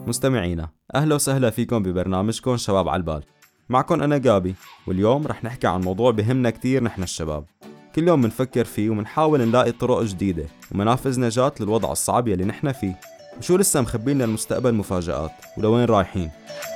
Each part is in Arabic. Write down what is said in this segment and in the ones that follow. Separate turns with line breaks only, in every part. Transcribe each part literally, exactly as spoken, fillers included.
مستمعينا، أهلا وسهلا فيكم ببرنامجكم شباب على البال. معكم أنا جابي، واليوم رح نحكي عن موضوع بهمنا كتير نحن الشباب. كل يوم منفكر فيه ومنحاول نلاقي طرق جديدة ومنافذ نجاة للوضع الصعب يلي نحن فيه، وشو لسه مخبينا المستقبل مفاجآت ولوين رايحين.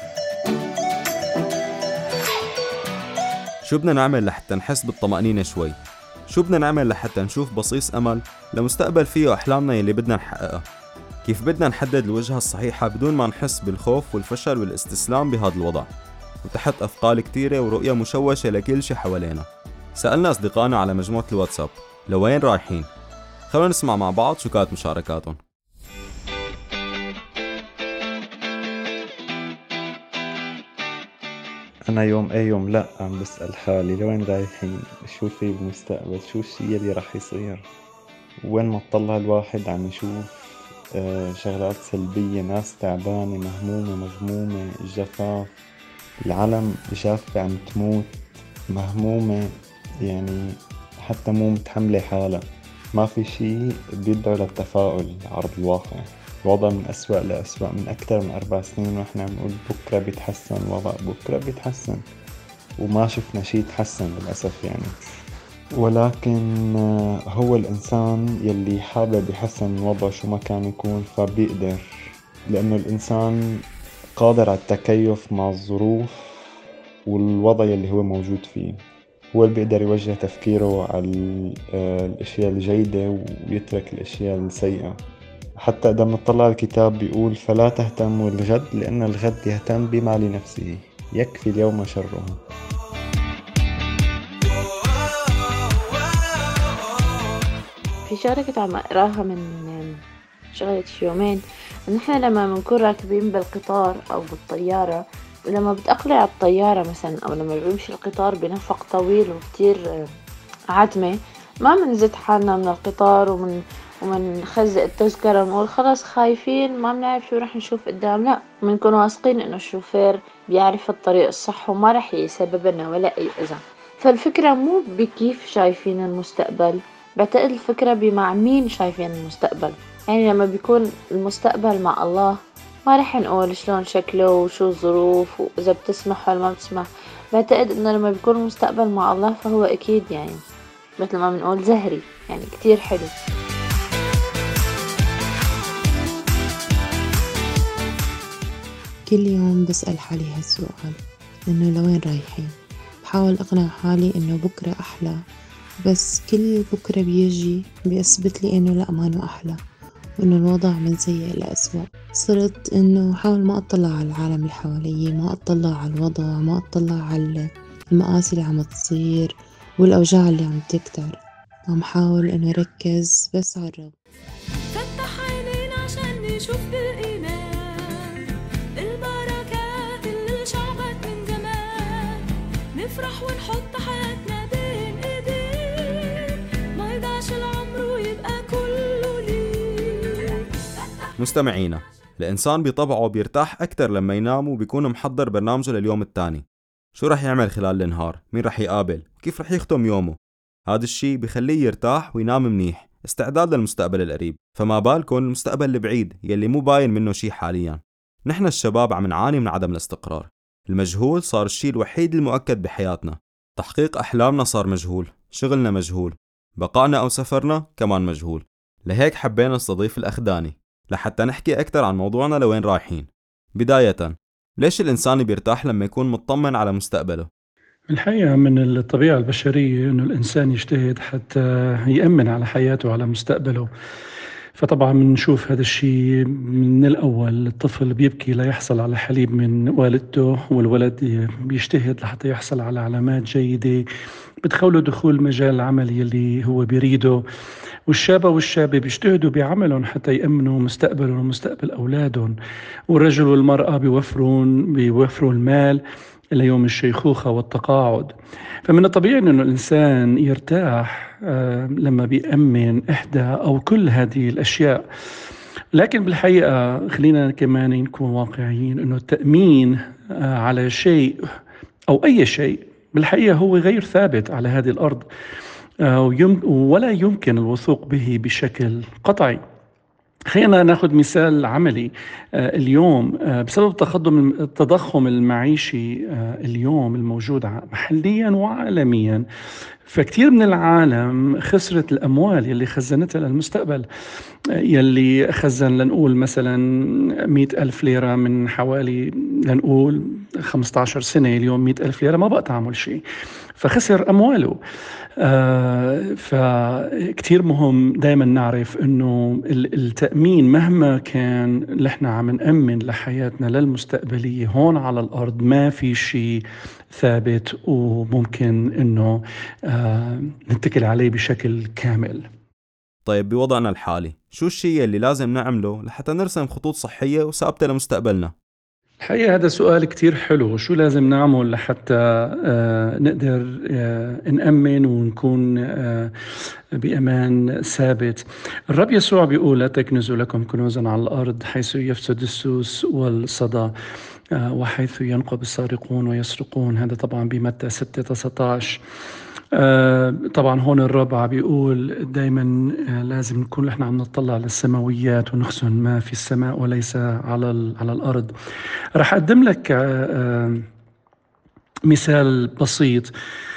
شو بدنا نعمل لحتى نحس بالطمأنينة شوي؟ شو بدنا نعمل لحتى نشوف بصيص أمل لمستقبل فيه أحلامنا يلي بدنا نحققها؟ كيف بدنا نحدد الوجهة الصحيحة بدون ما نحس بالخوف والفشل والاستسلام بهذا الوضع، وتحت أثقال كتيرة ورؤية مشوشة لكل شي حوالينا؟ سألنا أصدقائنا على مجموعة الواتساب لوين رايحين؟ خلونا نسمع مع بعض شو كانت مشاركاتهم.
أنا يوم أي يوم لأ عم بسأل حالي لوين رايحين، شو في بالمستقبل، شو الشي اللي رح يصير. وين ما تطلع الواحد عم يشوف آه شغلات سلبية، ناس تعبانة مهمومة مغمومة، الجفاف، العالم جافة عم تموت مهمومة، يعني حتى مو متحملة حالها. ما في شي بيدعو للتفاؤل عرض الواقع. الوضع من أسوأ لأسوأ من أكثر من أربع سنين، وإحنا عم نقول بكرة بيتحسن الوضع، بكرة بيتحسن، وما شفنا شي يتحسن للأسف يعني. ولكن هو الإنسان يلي حابب يحسن الوضع شو ما كان يكون فبيقدر، لأنه الإنسان قادر على التكيف مع الظروف والوضع يلي هو موجود فيه. هو اللي بيقدر يوجه تفكيره على الأشياء الجيدة ويترك الأشياء السيئة. حتى إذا نطلع الكتاب بيقول فلا تهتموا الغد لأن الغد يهتم بما لنفسه، يكفي اليوم شره.
في شغلة كنت عم أقراها من شغلة يومين، إن إحنا لما بنكون راكبين بالقطار أو بالطيارة، ولما بتقلع الطيارة مثلا أو لما بيمشي القطار بنفق طويل وكتير عتمة، ما منزت حالنا من القطار ومن ومن خزق التذكرة ونقول خلاص خايفين ما بنعرف شو رح نشوف قدام. لا، بنكون واثقين إنه الشوفير بيعرف الطريق الصح وما رح يسبب لنا ولا أي أذى. فالفكرة مو بكيف شايفين المستقبل، بعتقد الفكرة بمع مين شايفين المستقبل. يعني لما بيكون المستقبل مع الله ما رح نقول شلون شكله وشو الظروف وإذا بتسمح ولا ما بتسمح. بعتقد إنه لما بيكون المستقبل مع الله فهو أكيد يعني مثل ما بنقول زهري، يعني كتير حلو.
كل يوم بسأل حالي هالسؤال، إنه لوين رايحين؟ بحاول أقنع حالي إنه بكرة أحلى، بس كل بكرة بيجي بيثبت لي إنه لا، ما إنه أحلى، وإنه الوضع من سيء لأسوأ. صرت إنه حاول ما أطلع على العالم اللي حوالي، ما أطلع على الوضع، ما أطلع على المآسي اللي عم تصير والأوجاع اللي عم تكتر. عم حاول إنه ركز بس على الرب.
فتح عينينا عشان نشوف بالإيمان البركات اللي شعبت من زمان، نفرح ونحط حياتنا بين ايديك، ما يضيعش العمر ويبقى كله ليك.
مستمعينا، الإنسان بطبعه بيرتاح أكتر لما ينام وبيكون محضر برنامجه لليوم التاني. شو رح يعمل خلال النهار، مين رح يقابل، وكيف رح يختم يومه. هذا الشي بخليه يرتاح وينام منيح، استعداد للمستقبل القريب. فما بالكن المستقبل البعيد يلي مو باين منه شي حاليا. نحن الشباب عم نعاني من عدم الاستقرار. المجهول صار الشي الوحيد المؤكد بحياتنا. تحقيق أحلامنا صار مجهول، شغلنا مجهول، بقائنا أو سفرنا كمان مجهول. لهيك حبينا نستضيف الأخ داني لحتى نحكي أكتر عن موضوعنا لوين رايحين. بداية، ليش الإنسان بيرتاح لما يكون مطمن على مستقبله؟
الحقيقة من الطبيعة البشرية إنه الإنسان يجتهد حتى يأمن على حياته وعلى مستقبله. فطبعا بنشوف هذا الشيء من الأول، الطفل بيبكي ليحصل على حليب من والدته، والولد بيجتهد لحتى يحصل على علامات جيدة بتخوله دخول مجال العمل يلي هو بيريده، والشابة والشابة بيجتهدوا بعملهم حتى يأمنوا مستقبلهم ومستقبل أولادهم، والرجل والمرأة بيوفرون بيوفروا المال إلى يوم الشيخوخة والتقاعد. فمن الطبيعي أن الإنسان يرتاح لما بيأمن إحدى أو كل هذه الأشياء. لكن بالحقيقة خلينا كمان نكون واقعيين أنه التأمين على شيء أو أي شيء بالحقيقة هو غير ثابت على هذه الأرض، ولا يمكن الوثوق به بشكل قطعي. خلينا ناخذ مثال عملي. آه، اليوم آه، بسبب تقدم التضخم المعيشي آه، اليوم الموجود ع- محليا وعالميا، فكتير من العالم خسرت الأموال يلي خزنتها للمستقبل. آه، يلي خزن لنقول مثلا مئة ألف ليرة من حوالي لنقول خمسة عشر سنة، اليوم مئة ألف ليرة ما بقى تعمل شيء، فخسر أمواله. آه فكتير مهم دايما نعرف انه ال- التأمين مهما كان نحن عم نأمن لحياتنا للمستقبلية هون على الأرض، ما في شيء ثابت وممكن انه آه نتكل عليه بشكل كامل.
طيب بوضعنا الحالي شو الشيء اللي لازم نعمله لحتى نرسم خطوط صحية وثابتة لمستقبلنا؟
الحقيقة هذا سؤال كتير حلو. شو لازم نعمل لحتى آه نقدر آه نأمن ونكون آه بأمان ثابت؟ الرب يسوع بيقول لا تكنزوا لكم كنوزا على الأرض حيث يفسد السوس والصدى آه وحيث ينقب السارقون ويسرقون. هذا طبعا بمتى ستة تسعة عشر. آه طبعا هون الرب عم بيقول دايما آه لازم نكون احنا عم نطلع للسماويات ونخزن ما في السماء وليس على على الأرض. رح أقدم لك آه آه مثال بسيط.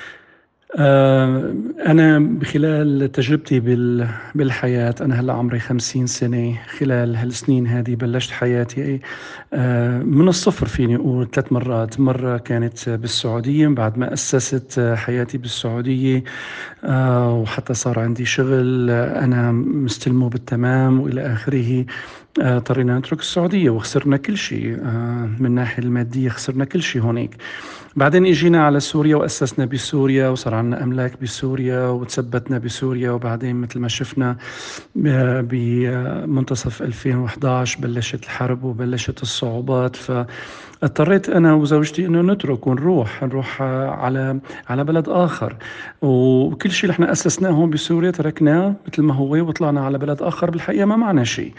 آه، أنا بخلال تجربتي بال- بالحياة، أنا هلأ عمري خمسين سنة. خلال هالسنين هذه بلشت حياتي آه، من الصفر فيني أقول ثلاث مرات. مرة كانت بالسعودية بعد ما أسست حياتي بالسعودية آه، وحتى صار عندي شغل آه، أنا مستلمه بالتمام وإلى آخره. آه، اضطرينا نترك السعودية وخسرنا كل شيء آه، من الناحية المادية، خسرنا كل شيء هونيك. بعدين اجينا على سوريا وأسسنا بسوريا وصار عندنا أملاك بسوريا وتثبتنا بسوريا. وبعدين مثل ما شفنا آه، بمنتصف ألفين وإحدى عشر بلشت الحرب وبلشت الصعوبات، فاضطريت أنا وزوجتي إنه نترك ونروح نروح آه، على على بلد آخر. وكل شيء اللي احنا أسسناه هون بسوريا تركناه مثل ما هو وطلعنا على بلد آخر بالحقيقة ما معنا شيء.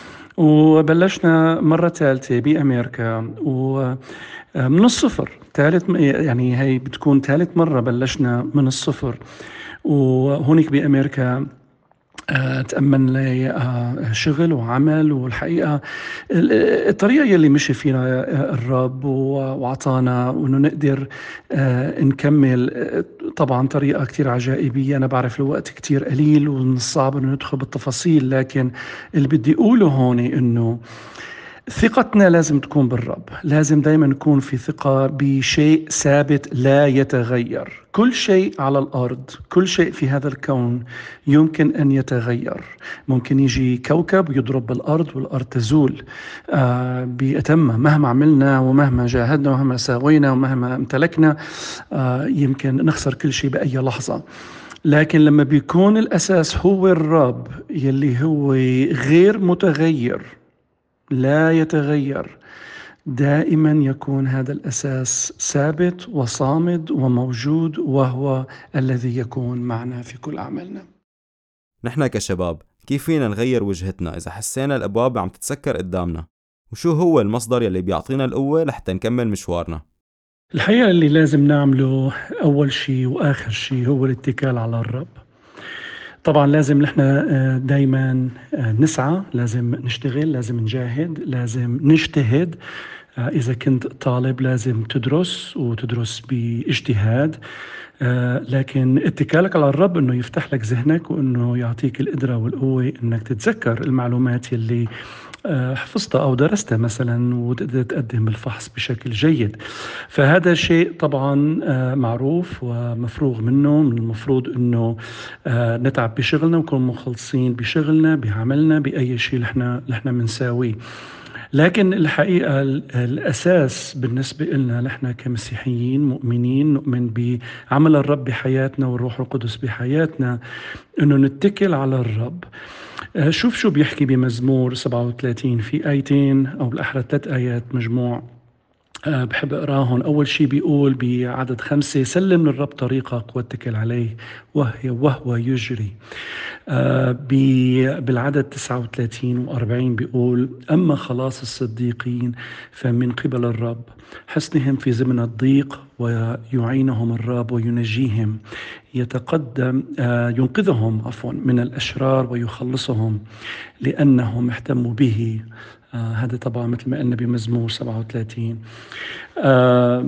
وبلشنا مرة ثالثة بأمريكا ومن الصفر. ثالث يعني هي بتكون ثالث مرة بلشنا من الصفر. وهونيك بأمريكا آه، تأمن لي آه، شغل وعمل. والحقيقة ال- الطريقة يلي مشي فينا آه، الرب و- وعطانا وإنه نقدر آه، نكمل آه، طبعا طريقة كتير عجائبية. أنا بعرف الوقت كتير قليل ومن الصعب إنه ندخل بالتفاصيل، لكن اللي بدي أقوله هون إنه ثقتنا لازم تكون بالرب. لازم دايما نكون في ثقة بشيء ثابت لا يتغير. كل شيء على الأرض، كل شيء في هذا الكون يمكن أن يتغير. ممكن يجي كوكب يضرب بالأرض والأرض تزول آه بأتمة مهما عملنا ومهما جاهدنا ومهما ساوينا ومهما امتلكنا. آه يمكن نخسر كل شيء بأي لحظة. لكن لما بيكون الأساس هو الرب يلي هو غير متغير لا يتغير، دائما يكون هذا الأساس ثابت وصامد وموجود، وهو الذي يكون معنا في كل أعمالنا.
نحن كشباب كيف فينا نغير وجهتنا إذا حسينا الأبواب عم تتسكر قدامنا؟ وشو هو المصدر يلي بيعطينا القوة لحتى نكمل مشوارنا؟
الحقيقة اللي لازم نعمله أول شيء وآخر شيء هو الاتكال على الرب. طبعا لازم نحن دايما نسعى، لازم نشتغل، لازم نجاهد، لازم نجتهد. إذا كنت طالب لازم تدرس وتدرس باجتهاد. لكن اتكالك على الرب أنه يفتح لك ذهنك وأنه يعطيك القدرة والقوة أنك تتذكر المعلومات اللي حفظتها أو درستها مثلا وتقدر تقدم الفحص بشكل جيد. فهذا شيء طبعا معروف ومفروغ منه. من المفروض أنه نتعب بشغلنا ونكون مخلصين بشغلنا بعملنا بأي شيء نحن نحن منساويه. لكن الحقيقة الأساس بالنسبة لنا نحن كمسيحيين مؤمنين نؤمن بعمل الرب بحياتنا والروح القدس بحياتنا أنه نتكل على الرب. شوف شو بيحكي بمزمور سبعة وثلاثين في آيتين أو بالأحرى ثلاث آيات مجموع أه بحب أقراهم. أول شي بيقول بعدد خمسة: سلم للرب طريقك واتكل عليه وهي وهو يجري. أه بالعدد تسعة وثلاثين وأربعين بيقول: أما خلاص الصديقين فمن قبل الرب، حسنهم في زمن الضيق ويعينهم الرب وينجيهم، يتقدم آه ينقذهم عفوا من الأشرار ويخلصهم لأنهم اهتموا به. آه هذا طبعا مثل ما قلنا بمزمور سبعة وثلاثين. آه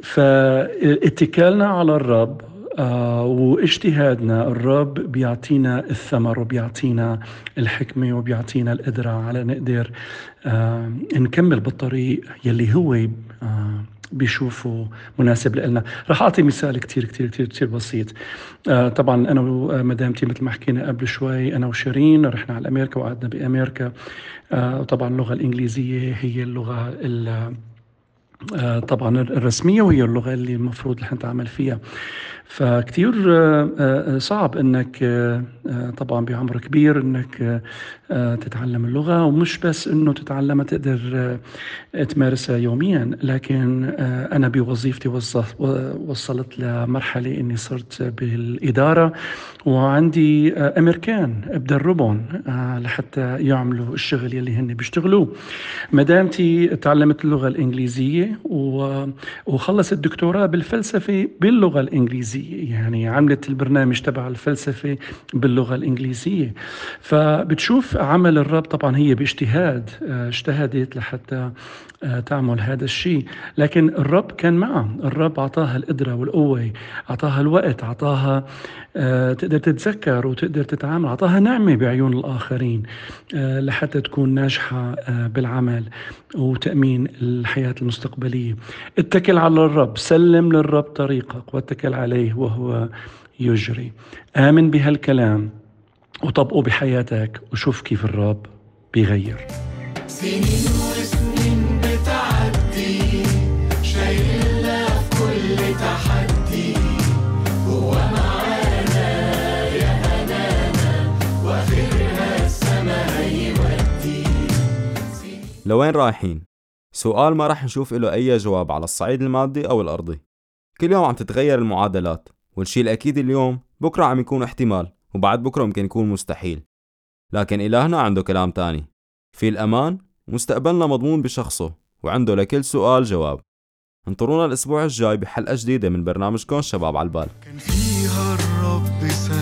فاتكالنا على الرب آه واجتهادنا، الرب بيعطينا الثمر وبيعطينا الحكمة وبيعطينا القدرة على نقدر آه نكمل بالطريق يلي هو آه بيشوفوا مناسب لنا. رح أعطي مثال كتير كتير كتير كتير بسيط. آه طبعا أنا ومدامتي مثل ما حكينا قبل شوي، أنا وشيرين رحنا على أمريكا وقعدنا بأمريكا. آه وطبعا اللغة الإنجليزية هي اللغة آه طبعا الرسمية، وهي اللغة اللي المفروض رح نتعامل فيها. فكتير صعب انك طبعا بعمر كبير انك تتعلم اللغة، ومش بس انه تتعلمها تقدر تمارسها يوميا، لكن انا بوظيفتي وصلت لمرحلة اني صرت بالإدارة وعندي امريكان بدربهم لحتى يعملوا الشغل يلي هن بيشتغلوه. مدامتي تعلمت اللغة الإنجليزية وخلصت الدكتوراه بالفلسفة باللغة الإنجليزية، يعني عملت البرنامج تبع الفلسفة باللغة الإنجليزية. فبتشوف عمل الرب طبعا، هي باجتهاد اجتهدت لحتى تعمل هذا الشيء، لكن الرب كان معها. الرب أعطاها القدرة والقوة، أعطاها الوقت، أعطاها تقدر تتذكر وتقدر تتعامل، أعطاها نعمة بعيون الآخرين لحتى تكون ناجحة بالعمل وتأمين الحياة المستقبلية. اتكل على الرب، سلم للرب طريقك واتكل عليه وهو يجري. آمن بهالكلام وطبقه بحياتك وشوف كيف الرب بيغير.
سنين وسنين بتعدي، شايلنا في كل تحدي، هو معانا يا هنانا، واخرها السما هيودي.
لوين رايحين؟ سؤال ما رح نشوف له أي جواب على الصعيد المادي أو الأرضي. كل يوم عم تتغير المعادلات، والشي الأكيد اليوم بكرة عم يكون احتمال، وبعد بكرة ممكن يكون مستحيل. لكن إلهنا عنده كلام تاني، في الأمان، مستقبلنا مضمون بشخصه، وعنده لكل سؤال جواب. انطرونا الأسبوع الجاي بحلقة جديدة من برنامجكم شباب عالبال.
كان فيها الرب